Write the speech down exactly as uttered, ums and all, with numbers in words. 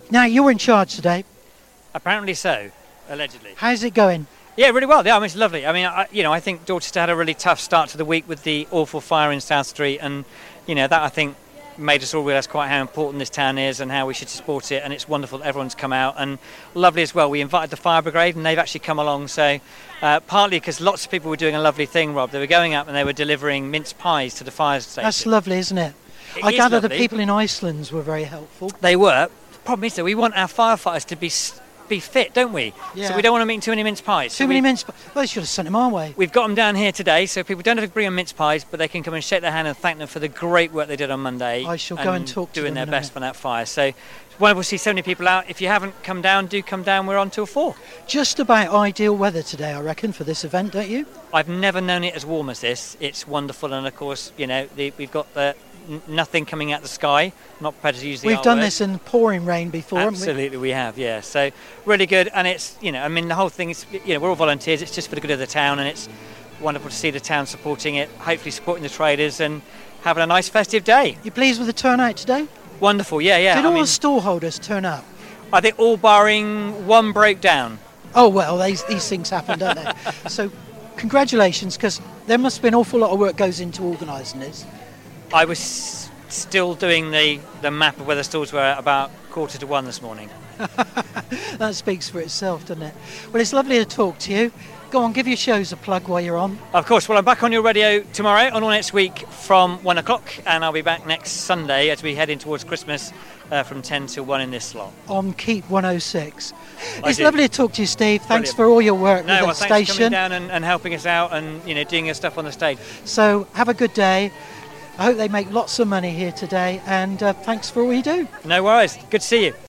Now, you're in charge today. Apparently so, allegedly. How's it going? Yeah, really well. Yeah, I mean, it's lovely. I mean, I, you know, I think Dorchester had a really tough start to the week with the awful fire in South Street, and you know that I think made us all realise quite how important this town is and how we should support it. And it's wonderful that everyone's come out, and lovely as well. We invited the fire brigade, and they've actually come along. So uh, partly because lots of people were doing a lovely thing, Rob. They were going up and they were delivering mince pies to the fire station. That's lovely, isn't it? It I is gather the lovely. people in Iceland were very helpful. They were. The problem is that we want our firefighters to be s- be fit, don't we? Yeah. So we don't want them eating too many mince pies. Too So many we, mince pies. Well, they should have sent them our way. We've got them down here today, so people don't have to bring them mince pies, but they can come and shake their hand and thank them for the great work they did on Monday. I shall go and talk to doing them their in a best minute. for that fire. So it's wonderful to see so many people out. If you haven't come down, do come down. We're on till four. Just about ideal weather today, I reckon, for this event, don't you? I've never known it as warm as this. It's wonderful, and of course, you know, the, we've got the n- nothing coming out the sky. Not prepared to use the We've R done word. this in pouring rain before, haven't we? Absolutely, we have, yeah. So really good, and it's, you know, I mean, the whole thing is, you know, we're all volunteers. It's just for the good of the town, and it's wonderful to see the town supporting it. Hopefully, supporting the traders and having a nice festive day. You pleased with the turnout today? Wonderful, yeah, yeah. Did I all mean, the stall holders turn up? I think all barring one broke down. Oh, well, these, these things happen, don't they? So, congratulations, because there must have been an awful lot of work goes into organising this. I was s- still doing the, the map of where the stalls were at about quarter to one this morning. That speaks for itself, doesn't it? Well, it's lovely to talk to you. Go on, give your shows a plug while you're on. Of course, well, I'm back on your radio tomorrow and all next week from one o'clock, and I'll be back next Sunday as we head in towards Christmas uh, from ten till one in this slot. On Keep one oh six. I It's do. lovely to talk to you, Steve. Thanks Brilliant. for all your work No, well, with the thanks for station. coming down and, and helping us out and, you know, doing your stuff on the stage. So, have a good day. I hope they make lots of money here today, and uh, thanks for all you do. No worries. Good to see you.